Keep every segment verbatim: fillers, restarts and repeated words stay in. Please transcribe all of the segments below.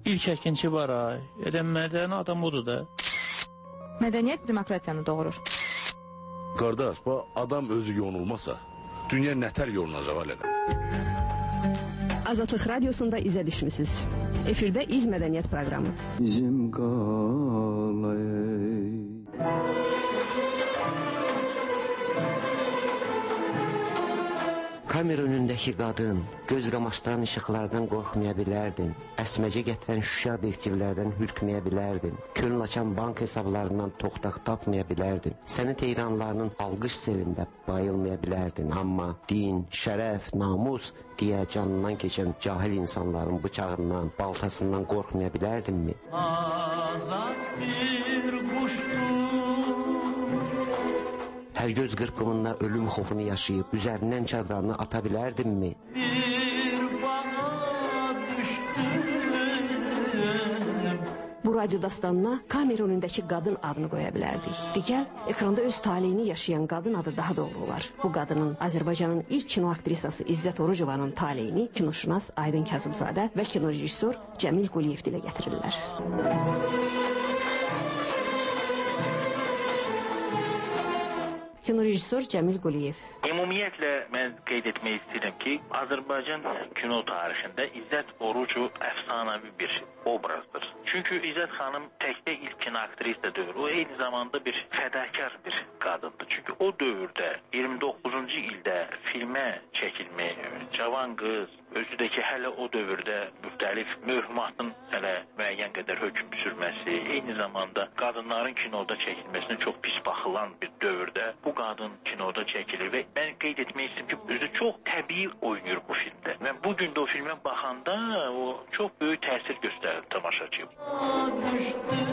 İlk əkinçi var ay. Elə mədəni adam odur da. Mədəniyyət demokratiyanı doğurur. Qardaş, bu adam özü yonulmasa, dünya nətər yolunacaq alələ? Azadlıq Radiosunda izə düşmüsünüz. Efirdə İz Mədəniyyət proqramı. Bizim qalay. Kamera önündəki qadın, göz qamaşdıran işıqlardan qorxmaya bilərdin, əsməcə gətirən şüşə obyektivlərdən hürkməyə bilərdin, kölün açan bank hesablarından toxtaq tapmaya bilərdin, sənin heyranlarının alqış selində bayılmaya bilərdin, amma din, şərəf, namus deyə canından keçən cahil insanların bıçağından, baltasından qorxmaya bilərdinmi? Azad bir quşdur. Hər göz qırpımında ölüm xofunu yaşayıb üzərindən çadranını ata bilərdinmi? Bir bağa düşdüm. Bu radyo dastanına kamera önündəki qadın adını qoya bilərdik. Digər, ekranda öz taleyini yaşayan qadın adı daha doğru olar. Bu qadının Azərbaycanın ilk kino aktrisası İzzət Orucovanın taleyini kinoşünas Aydın Kazımzadə və kino rejissor Cəmil Quliyev dilə gətirirlər. Kino rejissor Cəmil Quliyev. Ümumiyyətlə mən qeyd etmək istəyirəm ki, Azərbaycan kino tarixində İzzət Orucu əfsanəvi bir obrazdır. Çünki İzzət xanım təkdə ilk kino aktrisa deyil, o eyni zamanda bir fədakar bir qadındır. Çünki o dövrdə iyirmi doqquzuncu ildə filmə çəkilmək, cavan qız, özü də ki hələ o dövrdə müxtəlif möhmatın hələ müəyyən qədər hökm sürməsi, eyni zamanda qadınların kinoda çəkilməsinə çox pis baxılan bir dövrdə bu qadın kinoda çəkilir və mən qeyd etmək istəyirəm ki, özü çox təbii oynayır bu filmdə. Mən bu gün də o filmə baxanda o çox böyük təsir göstərir tamaşaçıya. Düşdüm,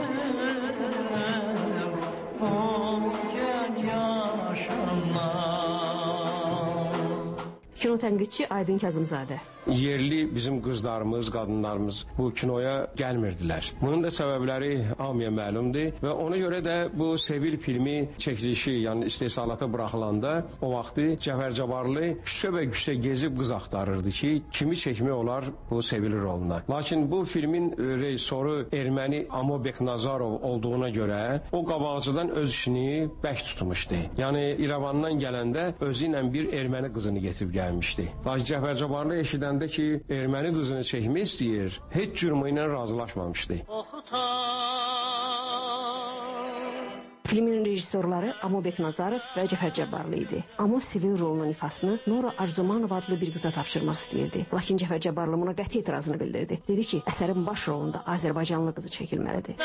o gəl yaşamdan. Kino tənqidçi Aydın Kazımzadə. Yerli bizim qızlarımız, qadınlarımız bu kinoya gəlmirdilər. Bunun da səbəbləri hamıya məlumdur və ona görə də bu Sevil filmi çəkilişi, yəni istehsalata buraxılanda o vaxtı Cəfər Cabbarlı küçə və küçə gezib qız axtarırdı ki, kimi çəkmək olar bu Sevil roluna. Lakin bu filmin rejissoru erməni Amo Beknazarov olduğuna görə o qabaqcadan öz işini bək tutmuşdu. Yəni İrəvandan gələndə özü ilə bir erməni qızını getirib gəlmişdi. Lakin Cəfər Cabbarlı eşidən ki, erməni qızını çəkmək istəyir, heç cürmü ilə razılaşmamışdı. Filmin rejissorları Amo Beknazarov və Cəfər Cabbarlı idi. Amo Sevil rolunun ifasını Nora Arzumanova adlı bir qıza tapşırmaq istəyirdi. Lakin Cəfər Cabbarlı buna qəti etirazını bildirdi. Dedi ki, əsərin baş rolunda Azərbaycanlı qızı çəkilməlidir.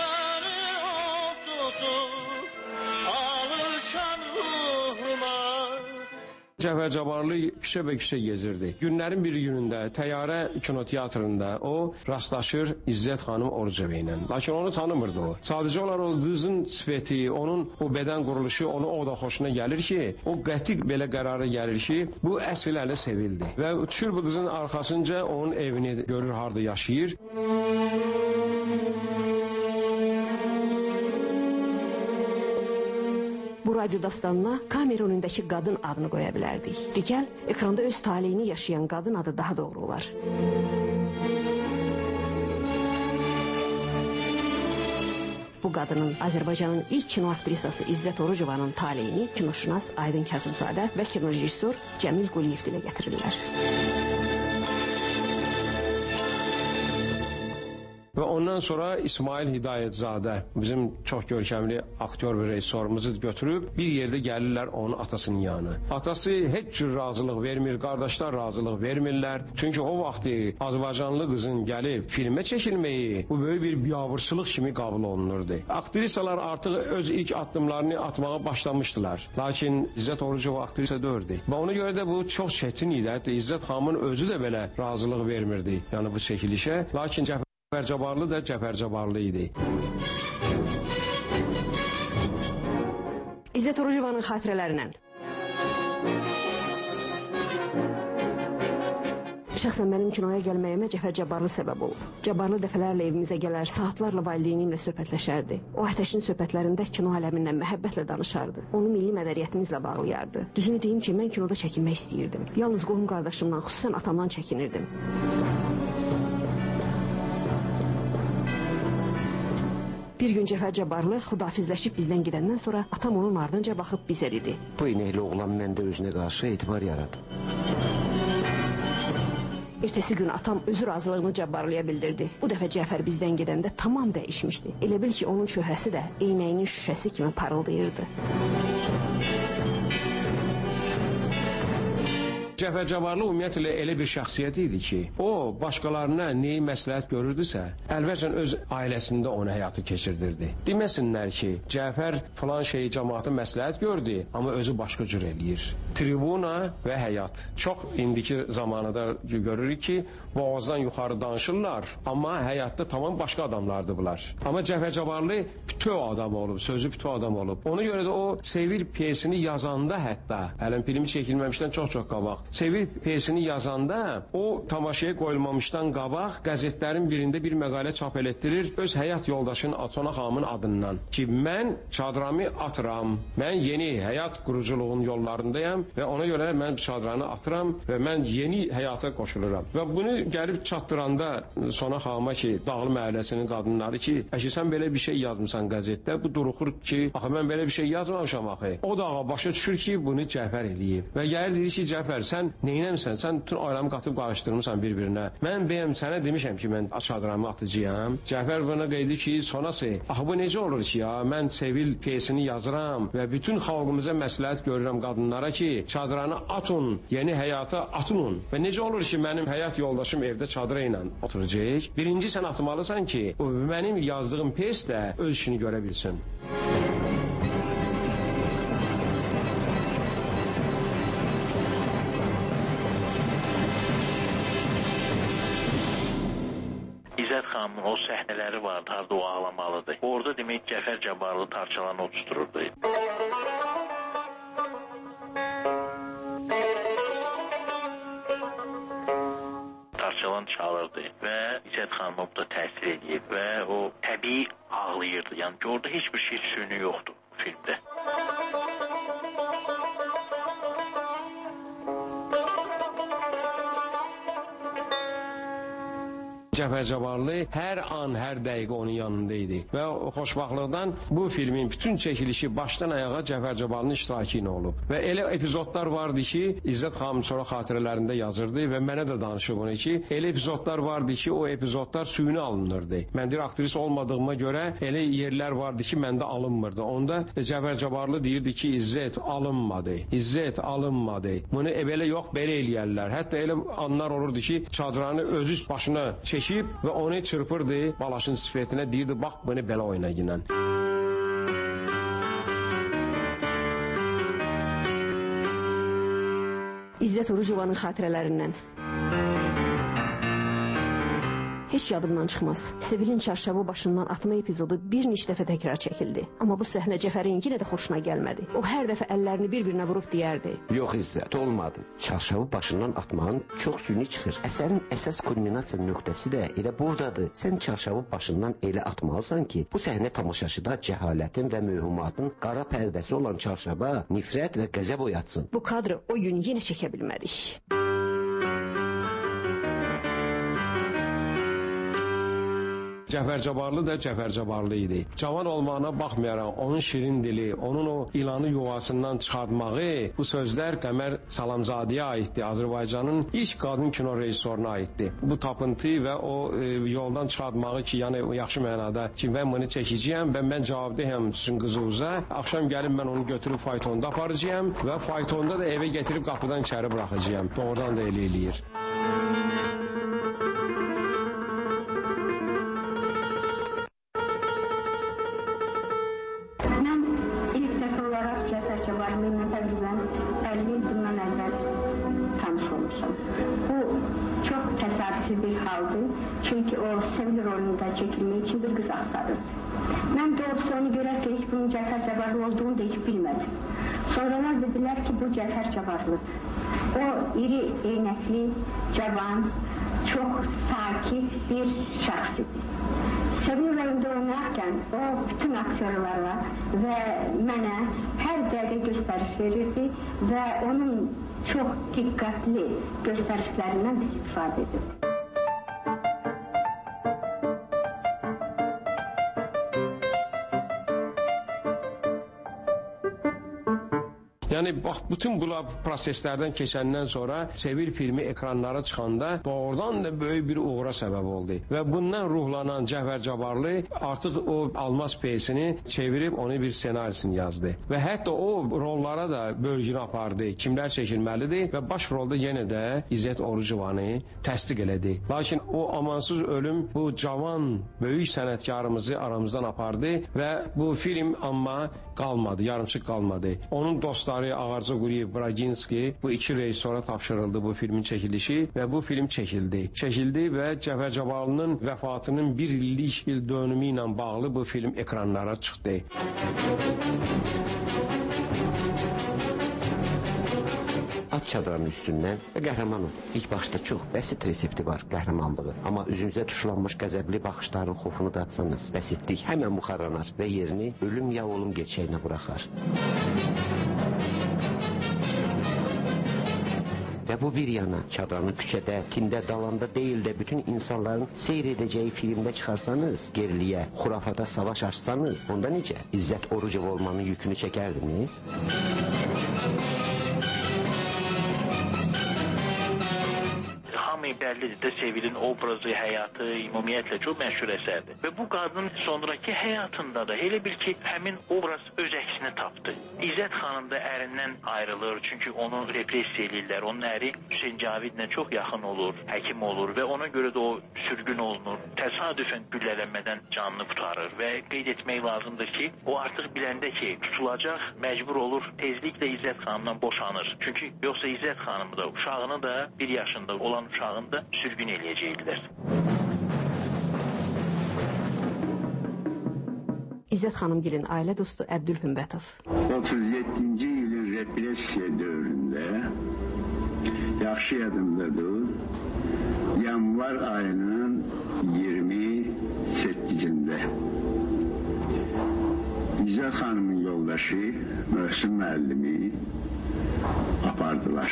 Cəfər Cabbarlı küçə və küçə gezirdi. Günlərin bir günündə Təyyarə kinoteatrında o rastlaşır İzzət xanım Orucova ilə. Lakin onu tanımırdı o. Sadəcə olaraq o qızın sifəti, onun o bədən quruluşu onu o da xoşuna gəlir ki, o qəti belə qərara gəlir ki, bu əsl əli Sevildi. Və düşür bu qızın arxasınca onun evini görür, harda yaşayır. Bu radyo dastanına kamera önündəki qadın adını qoya bilərdik. Digər, ekranda öz taleyini yaşayan qadın adı daha doğru olar. Bu qadının Azərbaycanın ilk kino aktrisası İzzət Orucovanın taleyini kinoşünas Aydın Kazımzadə və kino rejissor Cəmil Quliyev dilə gətirirlər. Və ondan sonra İsmail Hidayətzadə, bizim çox görkəmli aktyor və rejissorumuzu götürüb bir yerdə gəlirlər onun atasının yanı. Atası heç cür razılıq vermir, qardaşlar razılıq vermirlər. Çünki o vaxtı Azərbaycanlı qızın gəlib filmə çəkilməyi bu böyük bir biabırçılıq kimi qəbul olunurdu. Aktrisalar artıq öz ilk addımlarını atmağa başlamışdılar. Lakin İzzət Orucova aktrisa deyildi. Və ona görə də bu çox çətin idi. Hətta İzzət xanımın özü də belə razılıq vermirdi, yəni bu çəkilişə. Lakin Cəfər Cabbarlı da Cəfər Cabbarlı idi. İzzət Orucovanın xatirələrindən. Şəxsən mənim kinoya gəlməyimə Cəfər Cabbarlı səbəb olub. Cabbarlı dəfələrlə evimizə gələr, saatlarla valideynimlə söhbətləşərdi. O ateşin söhbətlərində kino aləmindən məhəbbətlə danışardı. Onu milli mədəniyyətimizlə bağlayardı. Düzünü deyim ki, mən kinoda çəkinmək istəyirdim. Yalnız qohum qardaşımdan, xüsusən atamdan çəkinirdim. Bir gün Cəfər Cabbarlı xudafizləşib bizdən gedəndən sonra atam onun ardınca baxıb bizə dedi. Bu inəkli oğlan məndə özünə qarşı etibar yaradı. Ertəsi gün atam özü razılığını Cabbarlıya bildirdi. Bu dəfə Cəfər bizdən gedəndə tamam dəyişmişdi. Elə bil ki, onun çöhrəsi də eynəyinin şüşəsi kimi parıldayırdı. Cəfər Cabbarlı ümumiyyətlə elə bir şəxsiyyət idi ki, o başqalarına neyi məsləhət görürdüsə, əlbəttən öz ailəsində onu həyatı keçirdirdi. Deməsinlər ki, Cəfər falan şeyi cəmaata məsləhət gördü, amma özü başqa cür eləyir. Tribuna və həyat. Çox indiki zamanıda görürük ki, boğazdan yuxarı danışırlar, amma həyatda tamam başqa adamlardır bunlar. Amma Cəfər Cabbarlı bütöv adam olub, sözü bütöv adam olub. Ona görə də o Sevil piyesini yazanda hətta, hələn filmi çəkilməmişdən çox-çox qabaq, Sevil piyesini yazanda o tamaşaya qoyulmamışdan qabaq qəzetlərin birində bir məqalə çap elətdirir öz həyat yoldaşının Sona xanımın adından ki, mən çadramı atıram, mən yeni həyat quruculuğun yollarındayam və ona görə mən çadranı atıram və mən yeni həyata qoşuluram. Və bunu gəlib çatdıranda Sona xanıma ki, Dağlı məhəlləsinin qadınları ki, əşi sən belə bir şey yazmısan qəzetdə, bu duruxur ki, axı mən belə bir şey yazmamışam axı. O da başa düşür ki, bunu Cəfər eləyib və gəlir deyir ki, Cəfər, sən neynəmsən? Sən bütün ailəmi qatıb qarışdırmısan bir-birinə. Mən bəyəm sənə demişəm ki, mən çadramı atıcıyam. Cəfər buna qeydi ki, sonası, axı bu necə olur ki ya, mən Sevil piyesini yazıram və bütün xalqımıza məsləhət görürəm qadınlara ki, çadranı atın, yeni həyata atın. Və necə olur ki, mənim həyat yoldaşım evdə çadıra ilə oturacaq? Birinci sən atmalısan ki, mənim yazdığım piyes də öz işini görə bilsin. İzzət xanımın o səhnələri vardı, harada o ağlamalıdır. Orada demək Cəfər Cabbarlı tarçalanı oturtururdu. Tarçalan çalırdı və İzzət xanıma bu da təsir edib və o təbii ağlayırdı. Yəni ki, orada heç bir şey süni yoxdur filmdə. Cəfər Cabbarlı hər an, hər dəqiqə onun yanında idi və xoşbaxtlıqdan bu filmin bütün çəkilişi başdan ayağa Cəfər Cabbarlının iştirakı ilə olub. Və elə epizodlar vardı ki, İzzət xanım sonra xatirələrində yazırdı və mənə də danışıb onu ki, elə epizodlar vardı ki, o epizodlar suyunu alınırdı. Mən deyir, aktris olmadığıma görə elə yerlər vardı ki, məndə alınmırdı. Onda Cəfər Cabbarlı deyirdi ki, İzzət alınmadı, İzzət alınmadı. Bunu e, belə yox, belə eləyərlər. Hətta elə anlar olurdu ki, çadranı özü başına çəkir və onu çırpırdı balaşın sifətinə, deyirdi, bax, bunu belə oyna ginən. İzzət Orucovanın xatirələrindən. Heç yadımdan çıxmaz. Sevilin çarşavı başından atma epizodu bir neçə dəfə təkrar çəkildi. Amma bu səhnə Cəfərin yenə də xoşuna gəlmədi. O hər dəfə əllərini bir-birinə vurub deyərdi. Yox İzzət, olmadı. Çarşavı başından atmağın çox süni çıxır. Əsərin əsas kulminasiya nöqtəsi də elə buradadır. Sən çarşavı başından elə atmalısan ki, bu səhnə tamaşaçıda cəhalətin və möhumatın qara pərdəsi olan çarşava nifrət və qəzəb oyatsın. Bu kadrı o gün yenə çəkə bilmədik. Cəfər Cabbarlı da Cəfər Cabbarlı idi. Cavan olmağına baxmayaraq onun şirin dili, onun o ilanı yuvasından çıxartmağı, bu sözlər Qəmər Salamzadəyə aiddir. Azərbaycanın ilk qadın kino rejissoruna aiddir. Bu tapıntı və o e, yoldan çıxartmağı ki, yəni yaxşı mənada ki, mən bunu çəkəcəyəm və mən cavabdehəm sizin qızınıza. Axşam gəlib mən onu götürüb faytonda aparacağam və faytonda da evə gətirib qapıdan içəri buraxacağam. Doğrudan da elə eləyir. Bir haldı. Çünkü o Sevil rolunda çekilmek için bir kız aktarır. Ben doğrusu onu görerken hiç bunun Cəfər Cabbarlı olduğunu da hiç bilmedim. Sonralar dediler ki bu Cəfər Cabbarlı. O iri, eynekli, cavan, çok sakit bir şahs idi. Sevil rolunda oynarken o bütün aktörlara ve mənə her dəqiqə göstəriş verirdi ve onun çok dikkatli gösterişlerinden biz istifadə edirdik. Yəni bax bütün bu proseslərdən keçəndən sonra Sevil filmi ekranlara çıxanda doğrudan da böyük bir uğura səbəb oldu. Və bundan ruhlanan Cəfər Cabbarlı artıq o Almaz pyesini çevirib onu bir senarisini yazdı. Və hətta o rollara da bölgünü apardı. Kimlər çəkilməlidir və baş rolda yenə də İzzət Orucovanı təsdiq elədi. Lakin o amansız ölüm bu cavan, böyük sənətkarımızı aramızdan apardı və bu film amma qalmadı, yarımçıq qalmadı. Onun dostları Ağarca Quliyev, Braginski bu iki rejissora tapşırıldı bu filmin çəkilişi və bu film çəkildi. Çəkildi və Cəfər Cabbarlının vəfatının bir illik il dönümü ilə bağlı bu film ekranlara çıxdı. At çadranın üstündən və qəhrəmanım. İlk başda çox bəsit resepti var qəhrəmanlığı. Amma üzünüzə tuşlanmış qəzəbli baxışların xofunu da atsanız, bəsitlik həmən buxarlanar və yerini ölüm ya olum geçəyinə buraxar. Və bu bir yana çadranı küçədə, tində, dalanda deyil də bütün insanların seyr edəcəyi filmdə çıxarsanız, geriliyə, xurafata savaş açsanız, onda necə? İzzət Orucov olmanın yükünü çəkərdiniz? Bəllidir də Sevilin obrazı, həyatı, ümumiyyətlə çox məşhur əsərdir. Və bu qadın sonraki həyatında da elə bil ki, həmin obraz öz əksini tapdı. İzzət xanım da ərindən ayrılır, çünki onu repressiya edirlər. Onun əri Hüseyn Cavidlə çox yaxın olur, həkim olur və ona görə də o sürgün olunur. Təsadüfən güllələnmədən canını qurtarır və qeyd etmək lazımdır ki, o artıq biləndə ki, tutulacaq, məcbur olur, tezliklə İzzət xanımdan boşanır. Çünki yoxsa İzzət xanımı da, uşağını da bir yaşında olan uşağını da sürgün eləyəcəkdilər. İzzət xanımgilin ailə dostu Əbdül Hümbətov. otuz yeddinci ilin repressiya dövründə yaxşı yadımdadır. Yanvar ayının iyirmi səkkizində İzzət xanımın yoldaşı Möhsün müəllimi apardılar.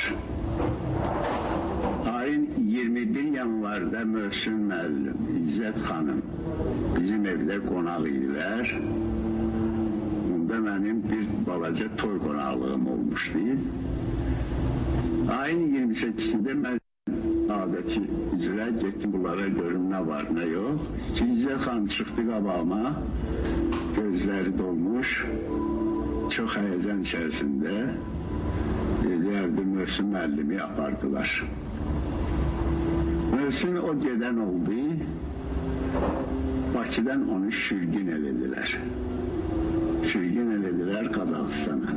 Ayın iyirmi bir yanvarda Möhsün müəllim, İzzət xanım bizim evdə qonaq idilər. Bunda mənim bir balaca toy qonaqlığım olmuşdu. Ayın iyirmi səkkizində mən adəti üzrə getdim bunlara görüm nə var, nə yox. Ki, İzzət xanım çıxdı qabağıma, gözləri dolmuş, çox həyəcan içərisində deyərdi, Möhsün müəllimi apardılar. Möhsün o gedən oldu, Bakıdan onu sürgün elədilər. Sürgün elədilər Qazaxıstana.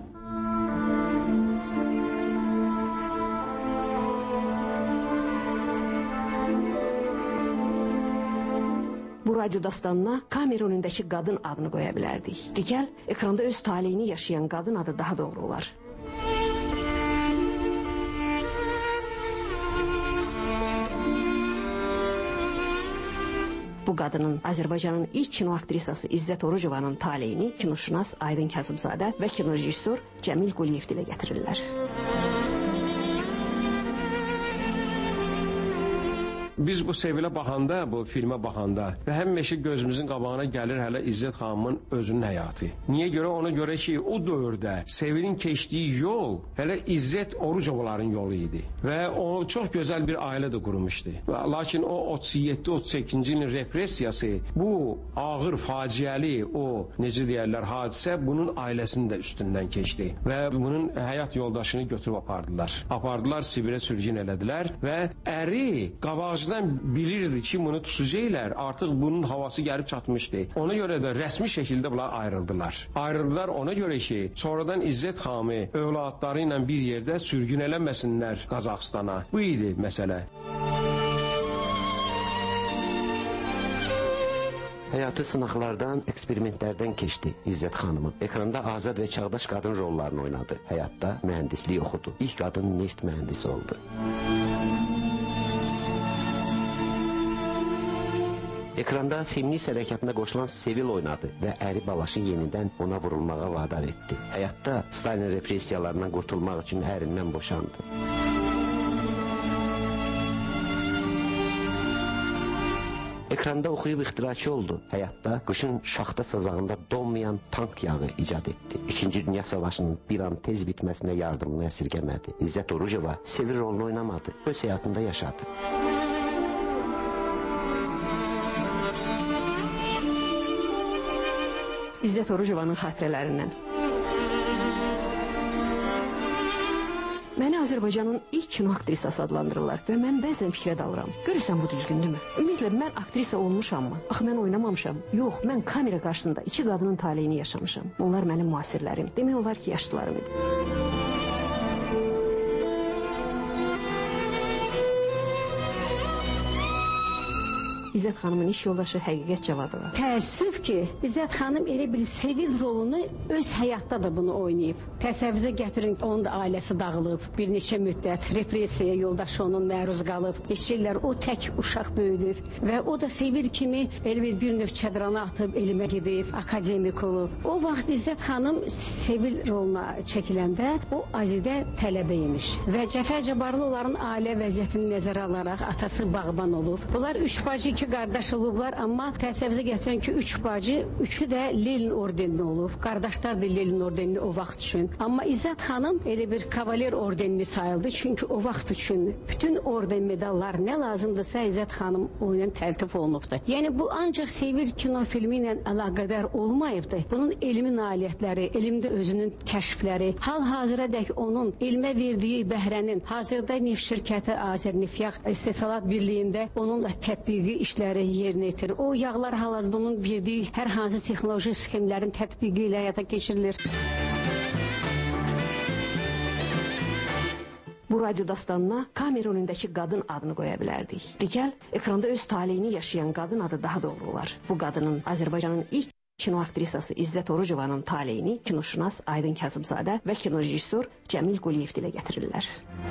Bu radyo dastanına kamera önündəki qadın adını qoya bilərdik. Digər, ekranda öz taleyini yaşayan qadın adı daha doğru olar. Bu qadının Azərbaycanın ilk kino aktrisası İzzət Orucovanın taleyini kinoşünas Aydın Kazımzadə və kinorejissor Cəmil Quliyev dilə gətirirlər. Biz bu Sevilə baxanda, bu filmə baxanda və həmişə gözümüzün qabağına gəlir hələ İzzət xanımın özünün həyatı. Niyə görə? Ona görə ki, o dövrdə Sevilin keçdiyi yol hələ İzzət Orucovların yolu idi və o çox gözəl bir ailə də qurmuşdu. Lakin o otuz yeddi otuz səkkizinci ilin repressiyası, bu ağır, faciəli, o necə deyərlər, hadisə bunun ailəsinin də üstündən keçdi və bunun həyat yoldaşını götürüb apardılar. Apardılar, Sibirə sürgün elədilər və əri qabaqcıdan bilirdi ki, bunu tutacaqlar, artıq bunun havası gəlib çatmışdı. Ona görə də rəsmi şəkildə bunlar ayrıldılar. Ayrıldılar ona görə ki, sonradan İzzət xanımı övladları ilə bir yerdə sürgün eləməsinlər Qazaxıstana. Bu idi məsələ. Həyatı sınaqlardan, eksperimentlərdən keçdi İzzət xanımı. Ekranda azad və çağdaş qadın rollarını oynadı. Həyatda mühəndislik oxudu. İlk qadın neft mühəndisi oldu. Ekranda feminist hərəkatına qoşulan Sevil oynadı və əri Balaşı yenidən ona vurulmağa vadar etdi. Həyatda Stalin repressiyalarından qurtulmaq üçün ərindən boşandı. Ekranda oxuyub ixtiraçı oldu. Həyatda qışın şaxta sazağında donmayan tank yağı icad etdi. İkinci Dünya Savaşının bir an tez bitməsinə yardımını əsirgəmədi. İzzət Orucova Sevil rolunu oynamadı, öz həyatında yaşadı. İzzət Orucovanın xatirələrindən. Məni Azərbaycanın ilk kino aktrisası adlandırırlar və mən bəzən fikrə dalıram. Görürsən bu düzgündürmü? Ümumiyyətlə mən aktrisa olmuşammı? Axı mən oynamamışam. Yox, mən kamera qarşısında iki qadının taleyini yaşamışam. Onlar mənim müasirlərim. Demək olar ki, yaşlılarım idi. İzzət xanımın iş yoldaşı Həqiqət Cavadova. Təəssüf ki, İzzət xanım elə bir Sevil rolunu öz həyatda da bunu oynayıb. Təsəvvürə gətirin, onun da ailəsi dağılıb, bir neçə müddət repressiyaya yoldaşı onun məruz qalıb. Neçə illər o tək uşaq böyüdüb və o da Sevil kimi elə bir bir növ çədrana atıb elmə gedib, akademik olub. O vaxt İzzət xanım Sevil roluna çəkiləndə o Azidə tələbə imiş və Cəfər Cabbarlı onların ailə vəziyyətini nəzərə alaraq atası bağban olub. Bunlar üç bacı, iki qardaş olublar, amma təsəvvürə gətirən ki, üç bacı, üçü də Lenin ordenli olub. Qardaşlar da Lenin ordenli o vaxt üçün. Amma İzzət xanım elə bir kavaler ordenli sayıldı, çünki o vaxt üçün bütün orden medallar nə lazımdırsa İzzət xanım oyunun təltif olunubdur. Yəni bu ancaq Sevil kino filmi ilə əlaqədar olmayıbdır. Bunun elmi nailiyyətləri, elmdə özünün kəşfləri, hal-hazıra dək onun elmə verdiyi bəhrənin, hazırda neft şirkəti Azərnefyaq İstehsalat Birliyində onunla tətbiqi işləri yerinə yetir. O yağlar hal-hazırda onun verdiyi hər hansı texnoloji sxemlərin tətbiqi ilə həyata keçirilir. Bu radyo dastanına kamera önündəki qadın adını qoya bilərdik. Digəl, ekranda öz taleyini yaşayan qadın adı daha doğru olar. Bu qadının Azərbaycanın ilk kino aktrisası İzzət Orucovanın taleyini kinoşünas Aydın Kazımzadə və kino rejissor Cəmil Quliyev dilə gətirirlər.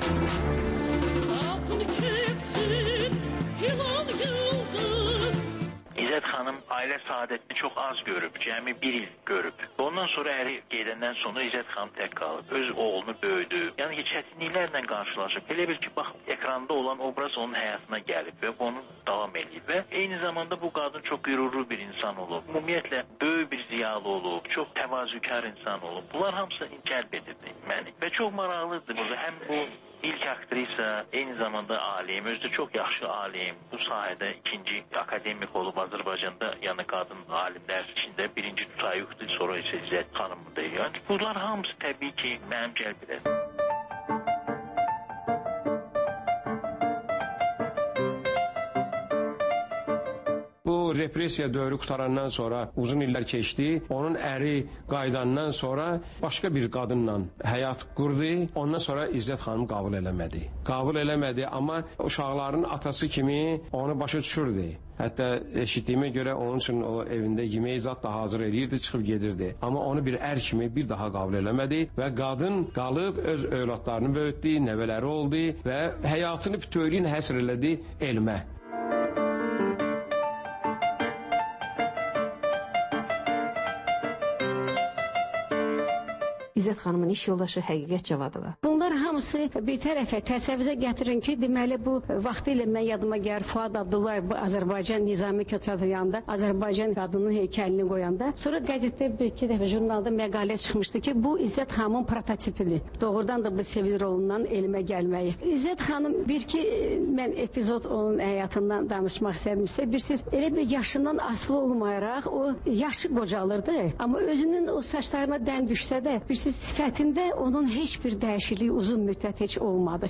İzzət xanım ailə saadətini çox az görüb, cəmi bir il görüb. Ondan sonra əri gedəndən sonra İzzət xanım tək qalıb, öz oğlunu böyüdü. Yəni ki, çətinliklərlə qarşılaşıb. Elə bil ki, bax, ekranda olan obraz onun həyatına gəlib və onu davam edib. Və eyni zamanda bu qadın çox qürurlu bir insan olub. Ümumiyyətlə, böyük bir ziyalı olub, çox təvazükar insan olub. Bunlar hamısı cəlb edirdi məni. Və çox maraqlıdır burada. Həm bu İlk aktrisa, eyni zamanda alim, özü də çox yaxşı alim. Bu sahədə ikinci akademik olub Azərbaycanda, yəni qadın alimlər içində birinci tutayıqdır, sonra isə İzzət xanımdır. Yəni bunlar hamısı təbii ki, mənim cəlb edir. Bu repressiya dövrü qutarandan sonra uzun illər keçdi. Onun əri qayıdandan sonra başqa bir qadınla həyat qurdu. Ondan sonra İzzət xanım qəbul eləmədi. Qəbul eləmədi, amma uşaqların atası kimi onu başa düşürdü. Hətta eşitdiyimə görə onun üçün o evində yemək zat da hazır eləyirdi, çıxıb gedirdi. Amma onu bir ər kimi bir daha qəbul eləmədi və qadın qalıb öz övladlarını böyütdü, nəvələri oldu və həyatını bütövlüyünə həsr elədi elmə. İzzət xanımın iş yoldaşı Həqiqət Cavadova. Bunlar hamısı bir tərəfə təsəvvürə gətirin ki, deməli bu vaxtı ilə mən yadıma gəlir Fuad Abdullayev bu Azərbaycan Nizami Teatrı yanında Azərbaycan qadının heykəlini qoyanda, sonra qəzetdə bir iki dəfə jurnalda məqalə çıxmışdı ki, bu İzzət xanımın prototipidir. Doğrudan da bu Sevil rolundan elmə gəlməyi. İzzət xanım bir ki, mən epizod onun həyatından danışmaq istədimsə, bir siz elə bir yaşından asılı olmayaraq o yaşı qocalırdı, amma özünün o saçlarına dən düşsə də bir sifətində onun heç bir dəyişikliyi uzun müddət heç olmadı.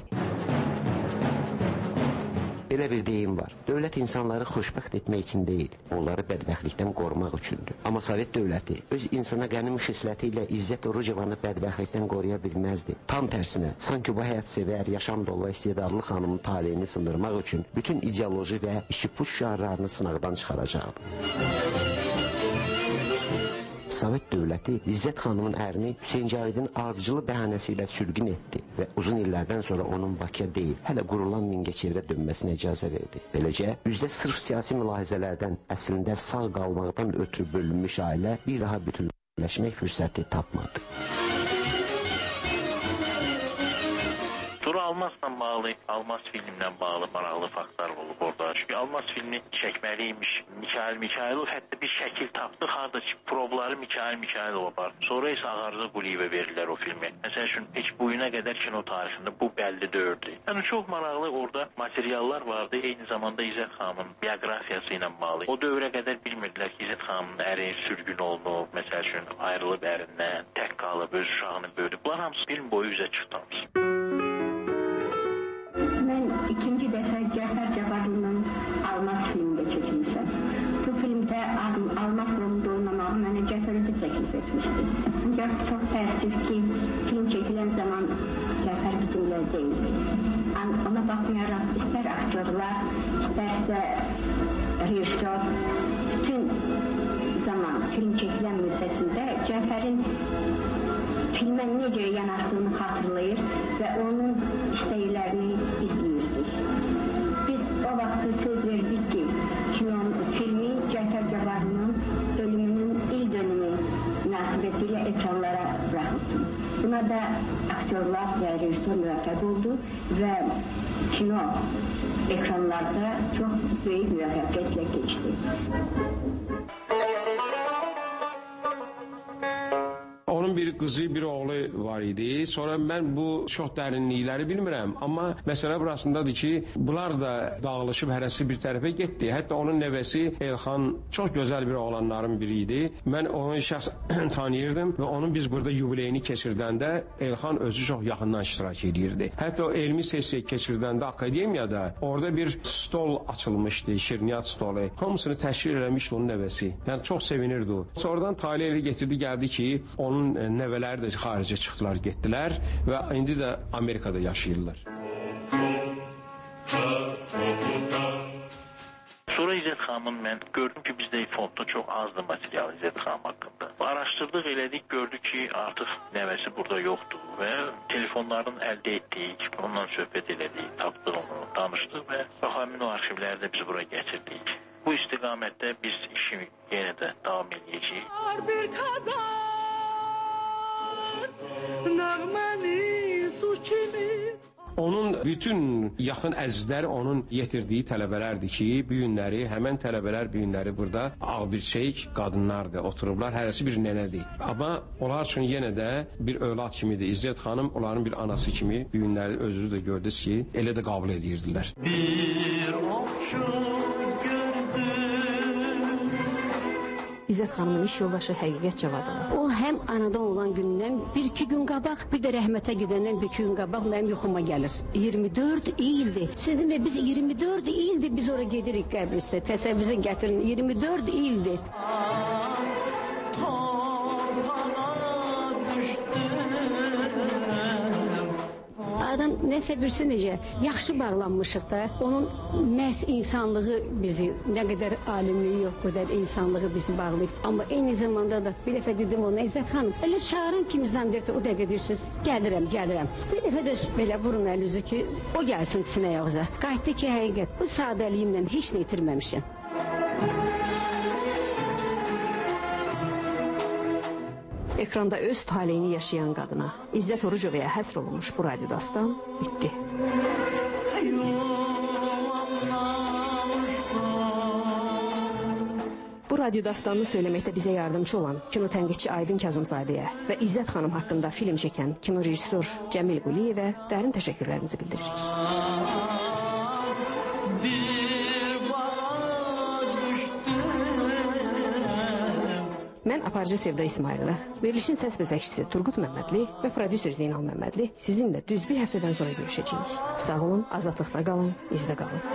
Belə bir deyim var. Dövlət insanları xoşbəxt etmək üçün deyil, onları bədbəxtlikdən qorumaq üçündür. Amma Sovet dövləti öz insana qənim xisləti ilə İzzət Orucovanı bədbəxtlikdən qoruya bilməzdi. Tam tərsinə, sanki bu həyatsevər, yaşam dolu istedadlı xanımın taleyini sındırmaq üçün bütün ideoloji və işi puş şüarlarını sınaqdan çıxaracaqdı. Sovet dövləti İzzət xanımın ərini Hüseyn Cavidin ardıcılı bəhanəsi ilə sürgün etdi və uzun illərdən sonra onun Bakıya deyil, hələ qurulan Mingəçevirə dönməsinə icazə verdi. Beləcə, üzdə sırf siyasi mülahizələrdən əslində sağ qalmaqdan ötürü bölünmüş ailə bir daha bütünləşmək fürsəti tapmadı. Sonra Almasla bağlı, Almas filmlə bağlı maraqlı faktlar olub orada. ki, Almaz filmi çəkməliymiş. Mikayıl Mikaylov hətta bir şəkil tapdıq, harda ki, probları Mikayıl Mikaylov var. Sonra isə Ağarza Quliyevə verirlər o filmi. Məsəl üçün, heç bugünə qədər kino tarixində bu bəlli deyildi. Yəni, çox maraqlı orada materiallar vardı. Eyni zamanda İzzət xanımın bioqrafiyası ilə bağlı. O dövrə qədər bilmirdilər ki, İzzət xanımın əri sürgün olunub, məsəl üçün, ayrılıb ərindən, tək qalıb, öz uşağını böyüdü. Bunlar hamısı film boyu üzə çıxdınız. Mən ikinci dəfə Cəfər Cabbarlının Almaz filmində çəkilmişəm. Bu filmdə Almaz rolunda oynamağı mənə Cəfər özü təklif etmişdi. Ancaq çox təəssüf ki, film çəkilən zaman Cəfər bizimlə deyildi. Ona baxmayaraq istər aktyorlar, istərsə rejissor, bütün zaman film çəkilən müddətində Cəfərin filmə necə yanaşdığını xatırlayır və onun istəklərini izləyirdik. Biz o vaxtı söz verdik ki, kinon, filmi Cəfər Cabbarlının ölümünün il dönümü münasibətilə ekranlara bırakılsın. Buna da aktyorlar və rejissor müvəffəq oldu və kino ekranlarda çox böyük müvəffəqiyyətlə keçdi. Onun bir qızı, bir oğlu var idi. Sonra mən bu çox dərinlikləri bilmirəm. Amma məsələ burasındadır ki, bunlar da dağılışıb hərəsi bir tərəfə getdi. Hətta onun nəvəsi Elxan çox gözəl bir oğlanların biri idi. Mən onu şəxs tanıyırdım və onun biz burada yubileyini keçirdəndə Elxan özü çox yaxından iştirak edirdi. Hətta o elmi sessiya keçirdəndə akademiyada orada bir stol açılmışdı, şirniyyat stolu. Hamısını təşkil eləmişdi onun nəvəsi. Yəni çox sevinirdi o. Sonradan Talih elə getirdi, gəldi ki, onun nəvələri də xaricə çıxdılar, getdilər və indi də Amerikada yaşayırlar. Sonra İzzət xanımın mən gördüm ki, bizdə fondda çox azdır material İzzət xanım haqqında. Araşdırdıq, elədik, gördük ki, artıq nəvəsi burada yoxdur və telefonlarını əldə etdik, onunla söhbət elədik, tapdıq onu, danışdıq və həmin o arxivləri də biz bura gətirdik. Bu istiqamətdə biz işi yenə də davam edəcəyik. Onun bütün yaxın əzizləri onun yetirdiyi tələbələrdir ki, bu günləri, həmən tələbələr bu günləri burada ağbirçək qadınlardır, oturublar, hərəsi bir nənədir. Amma onlar üçün yenə də bir övlad kimidir. İzzət xanım onların bir anası kimi bu günləri özünüz də gördünüz ki, elə də qəbul edirdilər. Bir ovçu gördü. İzzət xanımın iş yoldaşı Həqiqət Cavadova. O həm anadan olan gündən bir iki gün qabaq, bir də rəhmətə gedəndən bir iki gün qabaq mənim yuxuma gəlir. iyirmi dörd ildir. Siz demə, biz iyirmi dörd ildir biz ora gedirik qəbristə. Təsəvvürünüzə gətirin, iyirmi dörd ildir. Adam nəsə birisi necə yaxşı bağlanmışıq da, onun məhz insanlığı bizi, nə qədər alimliyi yox, qədər insanlığı bizi bağlayıb. Amma eyni zamanda da bir dəfə dedim ona, İzzət xanım, elə çağırın kimi zannedəkdə o dəqiqə deyirsiniz, gəlirəm, gəlirəm. Bir dəfə də belə vurun əlüzü ki, o gəlsin sinəyə ağza. Qayıtdı ki, həqiqət, bu sadəliyimlə heç nə itirməmişəm. Ekranda öz taleyini yaşayan qadına İzzət Orucovaya həsr olunmuş bu radyo dastan bitdi. Bu radyo dastanını söyləməkdə bizə yardımcı olan kino tənqidçi Aydın Kazımzadəyə və İzzət xanım haqqında film çəkən kino rejissor Cəmil Quliyevə dərin təşəkkürlərimizi bildiririk. Mən aparıcı Sevda İsmailova, verilişin səs bəzəkçisi Turqut Məmmədli və prodüser Zeynal Məmmədli sizinlə düz bir həftədən sonra görüşəcəyik. Sağ olun, azadlıqda qalın, izdə qalın.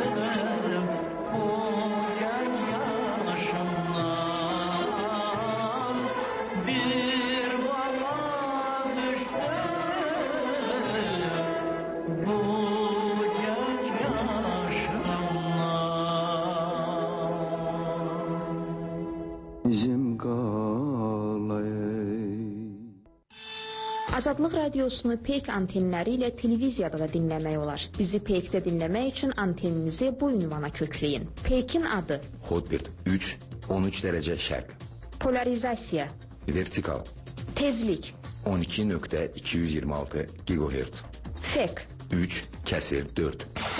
Azadlıq radiosunu Peyk antenləri ilə televiziyada da dinləmək olar. Bizi Peykdə dinləmək üçün anteninizi bu ünvana kökləyin. Peykin adı: Hotbird üç on üç dərəcə şərq. Polarizasiya: Vertikal. Tezlik: on iki nöqtə iki yüz iyirmi altı gigahertz. Fek: üç kəsir dörd.